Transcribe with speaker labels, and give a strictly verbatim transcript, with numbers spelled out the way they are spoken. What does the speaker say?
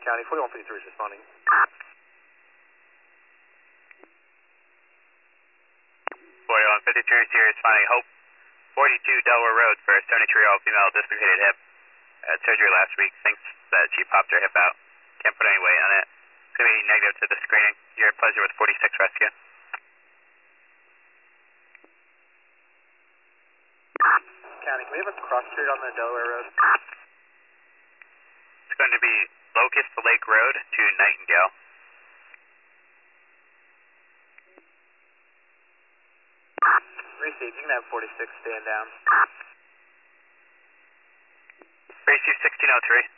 Speaker 1: County, forty-one fifty-three is responding.
Speaker 2: forty-one fifty-three is here responding. Hope forty-two Delaware Road for a seventy-three-year-old female dislocated hip. Had surgery last week. Thinks that she popped her hip out. Can't put any weight on it. It's going to be negative to the screening. Your pleasure with forty-six Rescue.
Speaker 1: County, can we have a cross street on the Delaware Road?
Speaker 2: It's going to be Locust Lake Road to Nightingale.
Speaker 1: Received, you can have forty-six stand down.
Speaker 2: Receive sixteen oh three.